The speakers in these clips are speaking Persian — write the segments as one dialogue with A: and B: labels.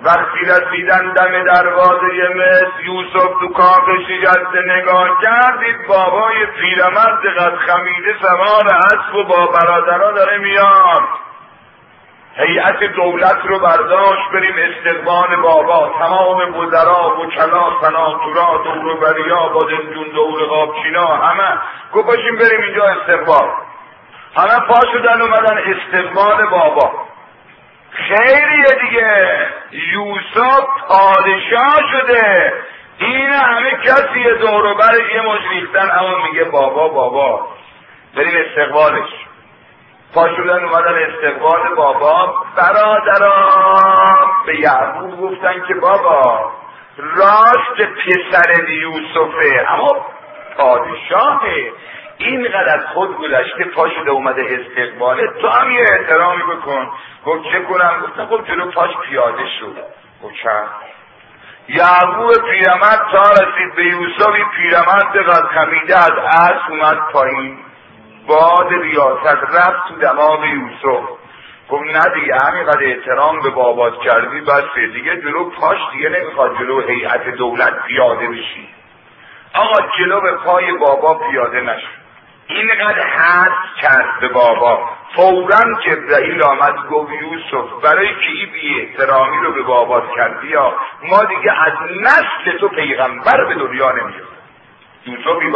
A: وقتی رسیدن دم دروازه مصر، یوسف تو کاخش نشسته نگاه کردید بابای پیرمرد قد خمیده سوار اسب و با برادرها داره میاد. هیئت دولت رو برداشت بریم استقبال بابا. تمام وزرا، وکلا، سناتورا، دوروبریا، بادمجون، دور قابچینا همه گفت باشیم بریم اینجا استقبال. همه پا شدن اومدن استقبال بابا. خیریه دیگه، یوسف پادشاه شده، این همه کسی دور و برش یه مش ریختن، اما میگه بابا بابا بریم استقبالش. پا شدن اومدن استقبال بابا. برادران به یعقوب گفتن که بابا راست پسر یوسفه اما پادشاهه، اینقدر از خود گذشته پا شده اومده استقباله، تو هم یه احترامی بکن. گفت چه کنم؟ گفتم خب جلو پاش پیاده شد. گفت چند؟ یعقوب پیرمرد تا رسید به یوسف، پیرمرد قد خمیده از اسب اومد پایین، باد ریاست رفت تو دماغ یوسف. گفت نه دیگه همینقدر احترام به بابات کردی بسه دیگه، جلو پاش دیگه نمیخواد جلو هیئت دولت پیاده بشی. آقا جلو به پای بابا پیاده نشد. اینقدر حد کرد به بابا. فوراً جبرائیل آمد گفت یوسف برای که این بی احترامی رو به بابات کردی یا ما دیگه از نسل تو پیغمبر به دنیا نمیاد. یوسفی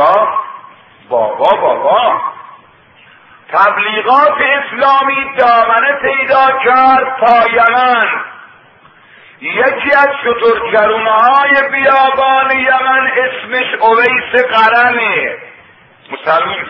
A: بابا تبلیغات اسلامی دامنه پیدا کرد تا یمن. یکی از شترچرونه‌های بیابان یمن اسمش اویس قرنه، مسلمان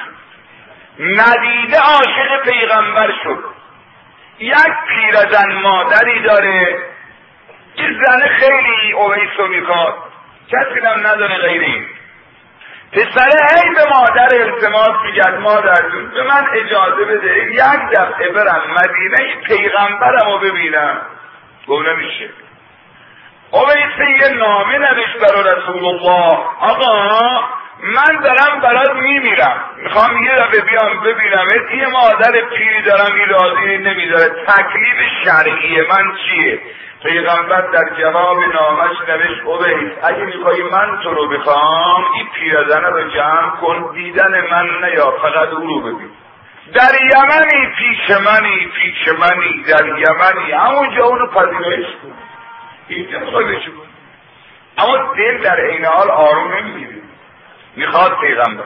A: ندیده عاشق پیغمبر شد. یک پیرزن مادری داره، این زن خیلی اویس رو میخواد، کسی هم نداره غیر این. پسره هی به مادر التماس میگرد مادر جون به من اجازه بده یک دفعه برم مدینه پیغمبرم رو ببینم. گفت نمیشه. اویس یه نامه نوشت برای رسول الله، آقا من دارم برات میمیرم، میخوام یه دفعه بیام ببینمت، یه مادر پیری دارم این راضی نمیداره، تکلیف شرعی من چیه؟ پیغمبر در جواب نامش نوشت اویس اگه میخوایی من تو رو بخوام این پیرزنه رو جمع کن، دیدن من نیا، فقط او رو ببین. در یمنی پیش منی در یمنی، همونجا اونو پذیرش کن، اینجا میخوای بشو کن. اما دل در این حال آروم نمیگیره، میخواد پیغمبر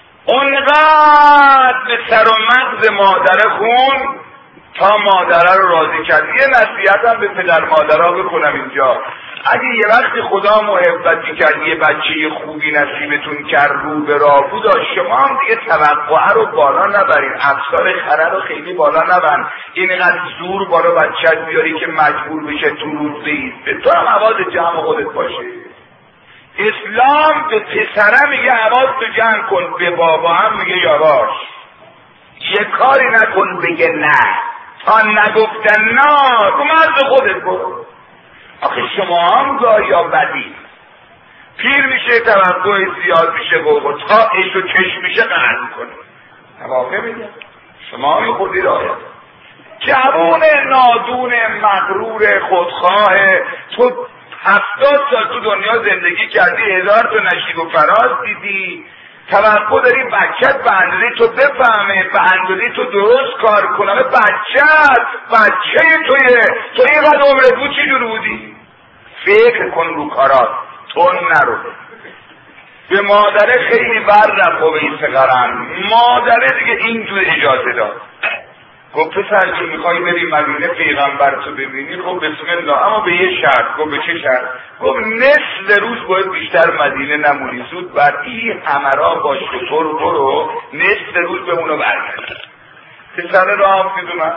A: اونقدر به سر و مغز مادر خون تا مادره رو راضی کرد. یه نصیحت هم به پدر مادرها بکنم اینجا، اگه یه وقتی خدا محبتی کرد یه بچه خوبی نصیبتون کرد رو به راهو داشت، شما هم دیگه توقعه رو بالا نبرین، افسار خره رو خیلی بالا نبرین، اینقدر زور بالا بچت بیاری که مجبور بشه تو روز بیسته. تو هم حواظ جمع خودت باشه. اسلام به پسره میگه حواظ تو جمع کن، به بابا هم میگه یواش، یه کاری نکن بگه نه، تا نگفتن نه تو مرز خودت برو. آخه شما هم گاهی بدی پیر میشه، توقع زیاد میشه، بابا تا ایش و کش میشه قرار میکنه. واقع میگه شما هم خودی رایت جوون نادون مغرور خودخواه، تو 70 سال تو دنیا زندگی کردی، 1000 تا نشیب و فراز دیدی، توقع داری بچت به اندازه تو بفهمه، به اندازه تو درست کار کنه. بچه تو اینقدر عمرت بود چی جور بودی؟ فکر کن رو کارات، تون نرو. به مادره خیلی بر رفت اویس قرن، مادره دیگه اینجور اجازه داد. گفت پسر جون میخوایی بری مدینه پیغمبر تو ببینی؟ خب بسم الله، اما به یه شرط. گفت به چه شرط؟ گفت نصف روز باید بیشتر مدینه نمونی، زود بر این همراه با شطور برو، نصف روز بمونو برگرد. پسر را حافظ اومد.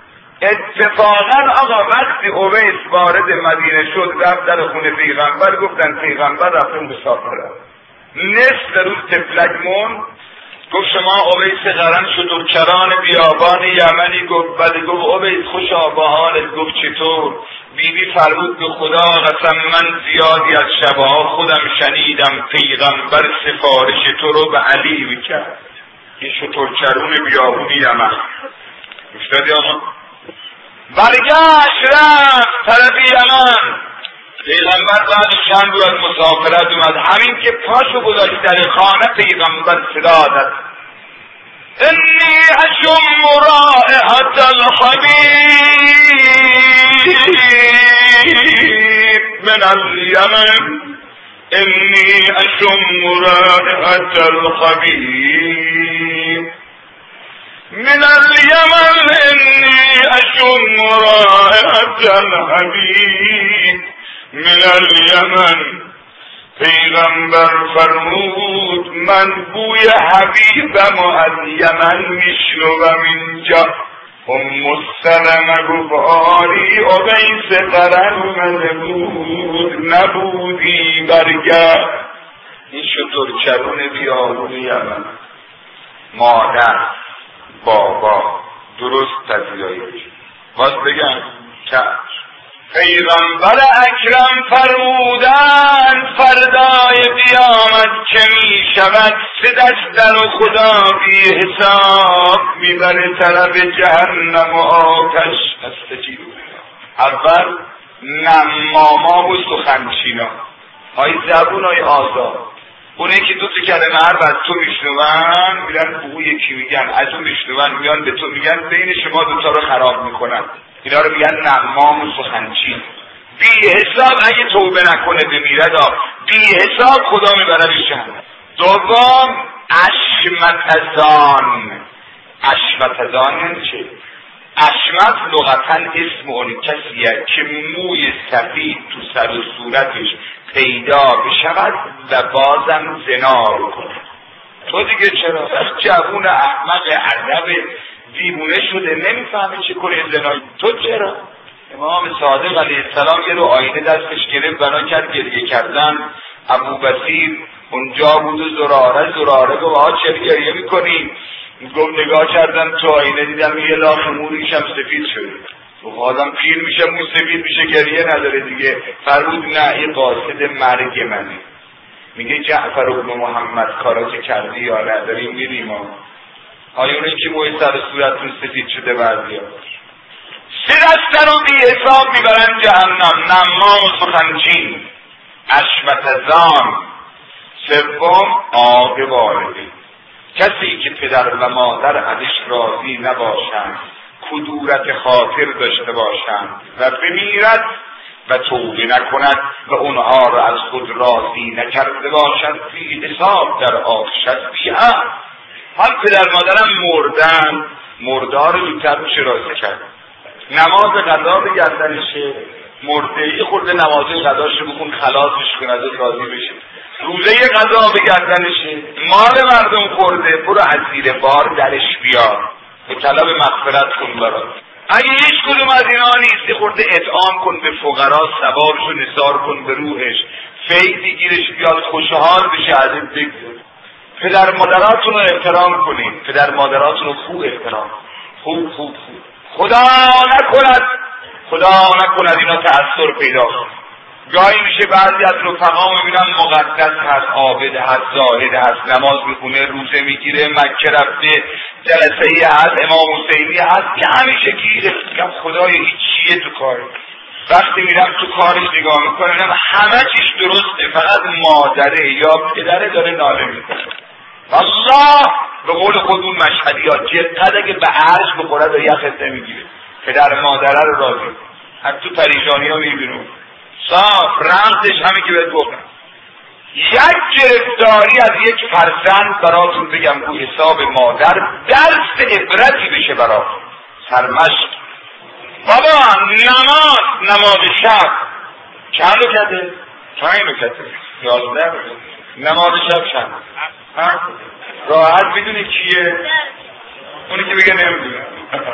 A: اتفاقا آقا وقتی اویس وارد مدینه شد رفت در خونه پیغمبر، گفتن پیغمبر رفته مسافره، نصف روز تفلک مون. گفت شما اویس قرن شترچران بیابان یمنی؟ گفت بله. گفت اویس خوشا با حالت؟ گفت چطور؟ بیبی فرمود به خدا قسم من زیادی از شبها خودم شنیدم پیغمبر سفارش تو رو به علی میکرد. این شترچرون بیابون یمن گفتادی آقا برگشت رفت طرف یمن. پیغمبر بعد چند روز از مسافرت اومد، همین که پاشو گذاشت در خانه پیغمبر صدا داد انی اشم رائحة الحبیب من الیمن، انی اشم رائحة الحبیب من الیمن، انی اشم رائحة الحبیب من الیمن. پیغمبر فرمود من بوی حبیبم و از یمن میشنوم اینجا. سلمه گفت آری اویس قرن اومده بود نبودی برگرد. این شطور چرون بیابون یمن، مادر بابا درست تذیایی باز بگم چشم. پیغمبر اکرم فرمودند فردای قیامت که می شود 3 دستر و خدا بی حساب میبره طرف جهنم و آتش. اول نماما و سخنچینا، های زبون های آزاد، اونه که 2 کلمه حرف از تو میشنون میرن به اون یکی میگن، از اون میشنون میان به تو میگن، بین شما 2 رو خراب میکنن. اینا رو میگن نمام و سخنچین. بی حساب اگه توبه نکنه بمیرد، بی حساب خدا میبردش جهنم. دوم اشمتزان. اشمتزان یعنی چه؟ اشمت لغتا اسم اون کسیه که موی سفید تو سر و صورتش پیدا بشود و بازم زنا رو کنه. تو دیگه چرا؟ جوون احمق عرب دیوونه شده نمیفهمه چه کنه زنا. تو چرا؟ امام صادق علیه السلام یه رو آینه دستش گرفت بنا کرد گریه کردن. ابو بصیر اونجا بود و زراره گفت چرا گریه میکنی؟ گفت نگاه کردم تو آینه دیدم یه لاخ موریشم سفید شده. گفت آدم پیر میشه مو سفید میشه گریه نداره دیگه. فرمود نه این قاصد مرگ منه. میگه جعفر ابن محمد کارا که کردی یا نداریم میریم آیا اونی که موی سر صورتون سفید شده بردی باش. 3 دستر رو بی حساب میبرن جهنم. نمام و سخنچین، اشمتزان. سوم عاق والدین، کسی که پدر و مادر ازش راضی نباشند، کدورت خاطر داشته باشند و بمیرد و توبه نکند و اونها را از خود راضی نکرده باشند، بی حساب در آتش است. هم پدر مادرم مردن، مردار رو زودتر میشه راضی کرد. نماز قضا به گردنشه، مرده یه خورده نماز قضاش رو بکن خلاصش کن ازش راضی بشه. روزه قضا به گردنشه، مال مردم خورده، برو از زیر بار درش بیار به طلب مغفرت کن برات. اگه هیچ کدوم از اینا نیست یه خورده اطعام کن به فقرا، ثوابش رو نثار کن به روحش، فیضی گیرش بیاد خوشحال بشه از این بگذر. پدر مادراتون رو احترام کنید، پدر مادراتون رو خوب احترام، خوب. خدا نکند اینا تأثیر پیدا کنه. گاهی میشه بعضی از رفقا میبینن مقدس هست، عابد هست، زاهد هست، نماز میخونه، روزه میگیره، مکه رفته، جلسه هست، امام حسینی هست که همیشه گیره. میگم خدای این چیه تو کاره؟ وقتی میرم تو کارش نگاه میکنم همه چیش درسته، فقط مادره یا پدره داره ناله میکنه. الله به قول خودمون مشهدی ها جقد اگه به عرش بخوره داره یخت نمیگیره. پدر مادره رو راضی، حتی پریشانی ها میبینون صاف رمزش همه که بهت گفتم. یک گرفتاری از یک فرزند براتون بگم رو حساب مادر درس عبرتی بشه براتون. سرمشق بابا نماز شب چند رو کده؟ 5 رکعته 11 نماز شب چند؟ راحت میدونی کیه؟ اونی که بگه نمیدونه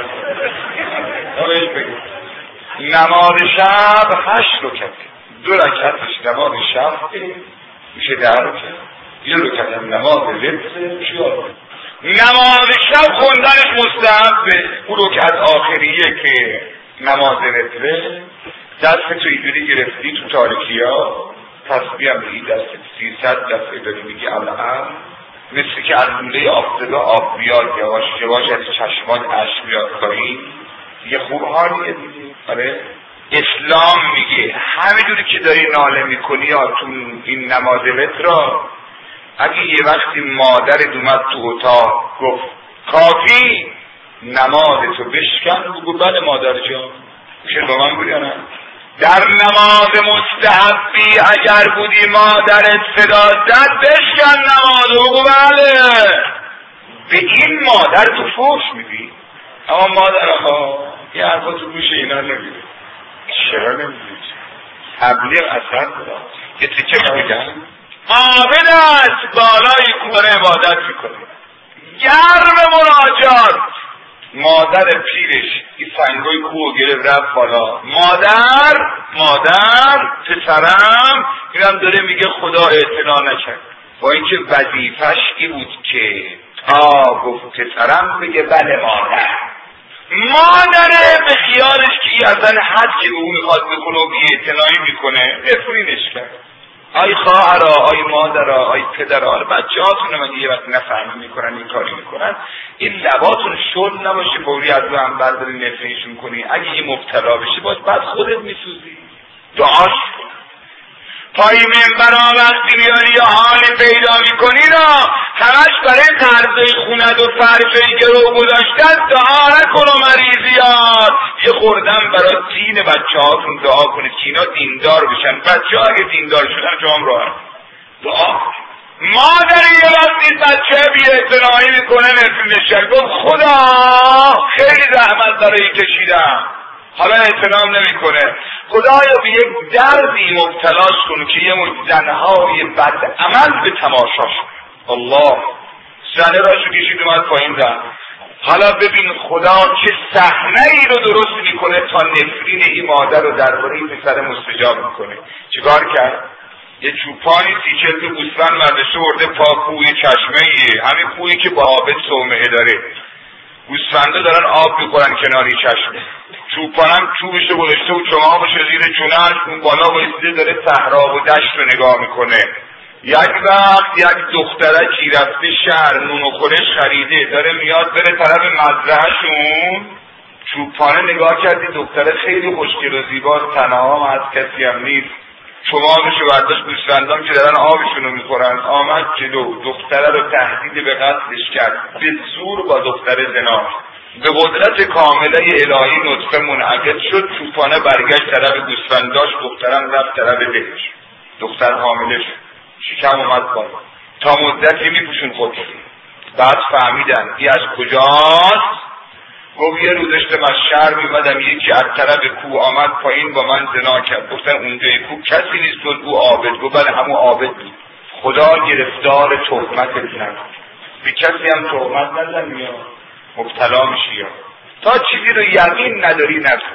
A: بهش بگه نماز شب 8 رکعته، 2 رکعتش نماز شب میشه 10 رکعت، 1 رکعت هم نماز وتر میشه 11. نماز شب خوندنش مستحبه. اون رکعت آخریه که نماز وتره، دست تو اینجوری گرفتی تو تاریکی ها، تسبیح هم بگی دست 300 دفعه داری میگی الان، مثل که از لوله آفتابه آب بیاد یواش یواش از چشمان اشک بیاد پایین. یه خوب حالیه دیگه. آره اسلام میگه همینجوری که داری ناله میکنی یا تو این نماز وتر، اگه یه وقتی مادرت اومد تو اتاق گفت کافی نمازتو بشکن، بگو بله مادر جان. میشه با من بودی یا نه؟ در نماز مستحبی اگر بودی مادرت صدا زد بشکن نمازو، بگو بله. به این مادر تو فوش میدی. اما مادرها یه حرفا تو گوش اینا نمیده. چرا نمیدید؟ تبلیغ اثر داره. یه تیکه میگن عابد است بالای کوره عبادت میکنه، گرم مناجات. مادر پیرش این سنگای کوه گرفت رفت بالا، مادر پسرم اینم داره میگه خدا اعتنا نکرد، با اینکه وظیفش این بود که گفت پسرم بگه بله مادره به خیالش که اصلا حد که به اون میخواد بکنه و بی اعتنایی میکنه نفرینش کرد. آی خواهرها، آی مادرها، آی پدرها، بچه هاتون مگه یه وقت نفهمی میکنن این کاری میکنن، این لباتون شل نباشه فوری از رو هم برداری نفرینشون کنی. اگه یه مبتلا بشه باز بعد خودت میسوزی. دعاش کن پای منبر وقتی میاری یا حالی پیدا میکنی را همش برای قرضه خونت و فرشای گرو گذاشتن دعا نکن و مریضیات. یه خوردم برای دین بچه هاتون دعا کنید که اینا دیندار بشن. بچه ها اگه دیندار شدن جام راحت دعا کنید. مادری یه وقتی بچه بی اعتنایی میکنه نفرینش گفت خدا خیلی زحمت برای کشیدم حالا اعتنام نمیکنه، خدایا به یک دردی مبتلاش کن که یه زنهای بد عمل به تماشاش. الله زنه راشو کشید اومد پایین زن. حالا ببین خدا چه صحنه ای رو درست میکنه تا نفرین این مادر رو درباره این پسر مستجاب میکنه. چیکار کرد؟ یه چوپانی 30-40 گوسفند برداشته برده پا کوی چشمه ایه، همین کویی که با آب صومعه داره. گوسفندا دارن آب میخورن کناری چشمه، چوپانم چوبشو گذاشته و چماقش زیر چونه‌اش اون بالا وایسیده داره صحرا و دشت رو نگاه میکنه. یک وقت یک دخترکی رفته شهر نون و خورش خریده داره میاد بره طرف مزرعه‌شون، چوپانه نگاه کردی دختره خیلی خوشگل و زیباست، تنها هم از کسی هم نیست، چماقشو برداشت گوسفندان که دارن آبشونو میخورن آمد جلو دختره رو تهدید به قتلش کرد، به زور با دختر زنا. به قدرت کامله الهی نطفه منعقد شد، چوپانه برگشت طرف گوسفنداش، دخترم رفت طرف دلش، دختر حامله شد، شکم اومد بالا، تا مدتی میپوشون خودش. بعد فهمیدن این از کجاست، گفت یه روز داشتم از شهر میمدم یکی از طرف کوه آمد پایین با من زنا کرد. گفتن اونجای کوه کسی نیست جز او عابد. گفت بله همون عابد بود. خدا گرفتار تهمت نکن، به کسی هم تهمت نزن یا مبتلا میشی یا تا چیزی رو یقین نداری نکن.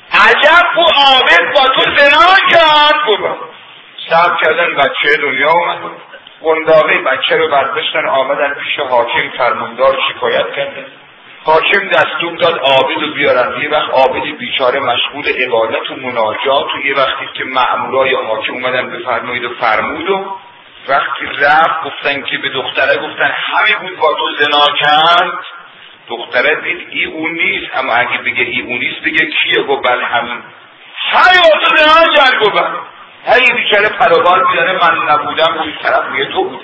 A: عجب او عابد با تو زنا کرد. گفت صبر کردن بچه دنیا اومد، قنداقه بچه رو برداشتن آمدن پیش حاکم فرماندار شکایت کردن. حاکم دستور داد عابد رو بیارن. یه وقت عابد بیچاره مشغول عبادت و مناجات و یه وقتی که مأمورای حاکم اومدن بفرمایید و فرمود و وقتی رفت گفتن که به دختره گفتن همه بود با تو زنا کرد. دختره دید ای اون نیست، اما اگه بگه ای اون نیست بگه کیه؟ گفت بله همین. همه با تو زنا کرد. گفت بله. هی بیچاره پروبال بیداره من نبودم اون طرف میگه تو بود.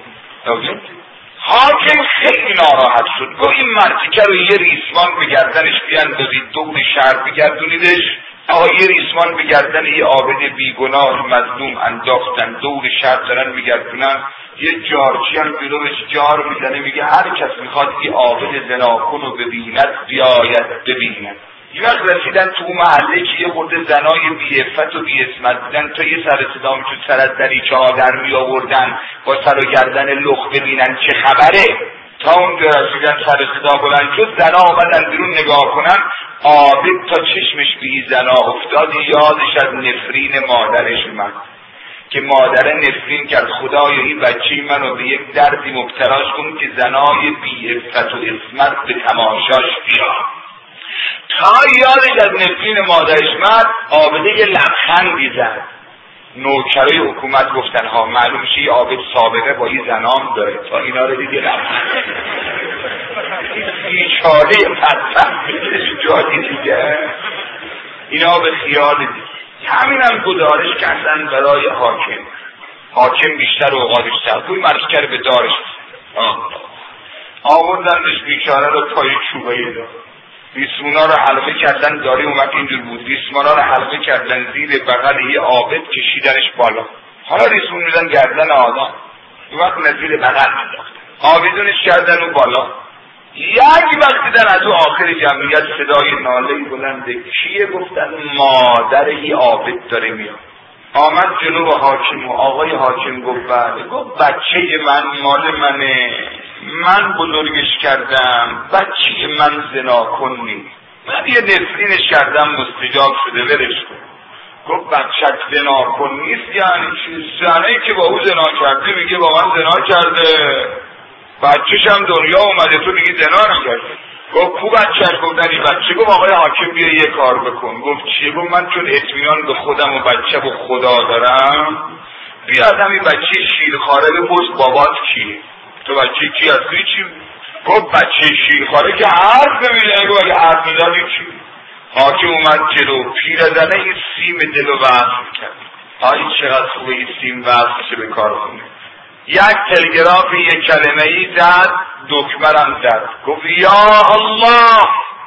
A: حاکم خیلی ناراحت شد. گفت این مرتیکه رو یه ریسمان به گردنش بیاندازید دور شهر بگردونیدش. آقا یه ریسمان به گردن یه عابد بیگناه مظلوم انداختن دور شهر دارن میگردونن. یه جارچی هم جلوش جار میزنه میگه هر کس میخواد یه عابد زناکن رو ببیند بیاید ببیند. یه وقت رسیدن تو محله که یه خورده زنای بی عفت و بی اسمت بودن تا یه سر صدا میشد سر از دریچه ها در می آوردن با سر و گردن لخ ببینن چه خبره. تا اون رسیدن سر صدا بلند شد، زنا آمدن بیرون نگاه کنن. عابد تا چشمش به این زنا افتاد یادش از نفرین مادرش اومد که مادر نفرین کرد خدایا این بچه منو به یک دردی مبتلاش کن که زنای بی عفت و اسمت به تماشاش بیاد. تا یادش از نفرین مادرش مد عابده یه لبخندی زد. نوکرای حکومت گفتن ها معلوم شه عابد سابقه با این زنام داره. تا اینا رو دید یه لبخند بیچاره بدبخت جایی دیگه. اینا به خیال دیگه. همین هم گزارش کردن برای حاکم بیشتر اوقاتش سرکوی مرکر به دارش آوردنش بیچاره رو پای چوبه دار، ریسمونا رو حلقه کردن، داری اومد اینجور بود، ریسمونا رو حلقه کردن زیر بغل یه عابد کشیدنش بالا. حالا ریسمون میدن گردن آدم، وقت نزیر بغل میداختن، عابدونش کردن و بالا. یک وقت دیدن از او آخر جمعیت صدای نالهی بلنده، کیه؟ گفتن مادر یه عابد داره میاد. آمد جلو حاکم و آقای حاکم گفت بله. گفت بچه من مال منه، من بزرگش کردم، بچه من زنا کنی، من یه نفرینش کردم مستجاب شده، ولش کن. گفت بچه زنا کن نیست یعنی چی؟ زنی که با او زنا کرده میگه با من زنا کرده، بچهش هم دنیا اومده تو میگی زنا نکرده. گفت کو بچهش؟ گفتن این بچه. گفت آقای حاکم بیا یه کار بکن. گفت چیه؟ گفت من چون اطمینان به خودم و بچه و خدا دارم، بیا از همین بچه شیرخواره بپرس بابات کیه، تو بچه کی هستی چی؟ گفت بچه شیرخواره که حرف نمیزنه. گفت اگه حرف میزنی چی؟ حاکم اومد جلو، پیرزنه این سیم دلو وصل کرد. آی چقدر خوبه این سیم وصل شه به کار خونه. یک تلگراف یک کلمه ای زد، دکمرم زد، گفت یا الله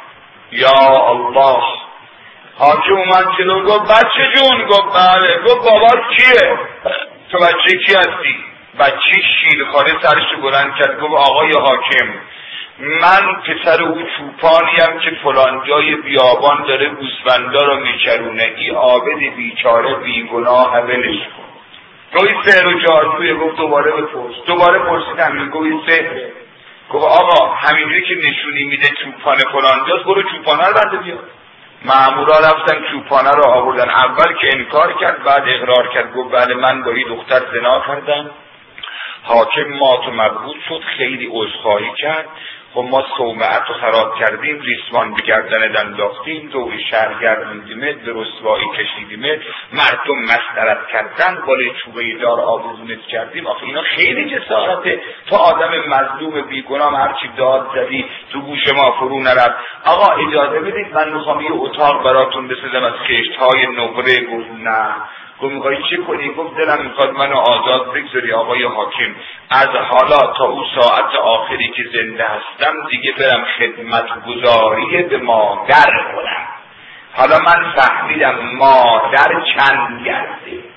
A: یا الله. حاکم اومد جلو گفت بچه جون. گفت بله. گفت بابات کیه؟ تو بچه کی هستی؟ بچه شیرخواره سرش بلند کرد. گفت آقای حاکم من پسر او چوپانیم که فلان جای بیابان داره گوسفندا رو میچرونه، این عابد بیچاره بیگناه ولش کن. گوی سحر و جادویه. گفت دوباره بپرس. دوباره پرسیدم. گوی سحره. گفت آقا همینجوری که نشونی میده چوپان فلان جاست، برو چوپانه رو برده بیار. مامورا رفتن چوپانه رو آوردن. اول که انکار کرد، بعد اقرار کرد. گفت بله من با این دختر زنا کردم. حاکم مات و مبهوت شد، خیلی عذرخواهی کرد. خب ما صومعت رو خراب کردیم، ریسمان به گردن انداختیم، دور شهر گردوندیمت، به رسوایی کشیدیمت، مردم مسخرت کردن، بالای چوبه دار آویزونت کردیم. آخه اینا خیلی جسارته. تو آدم مظلوم بیگناه هرچی داد زدی تو گوش ما فرو نرفت. آقا اجازه بدید من میخوام یه اتاق براتون بسازم از خشت‌های نقره. گفت نه. گفت میخوایی چه کنی؟ گفت دلم میخواد منو آزاد بگذاری آقای حاکم، از حالا تا اون ساعت آخری که زنده هستم دیگه برم خدمت گزاری به مادر کنم. حالا من فهمیدم مادر چند گرده.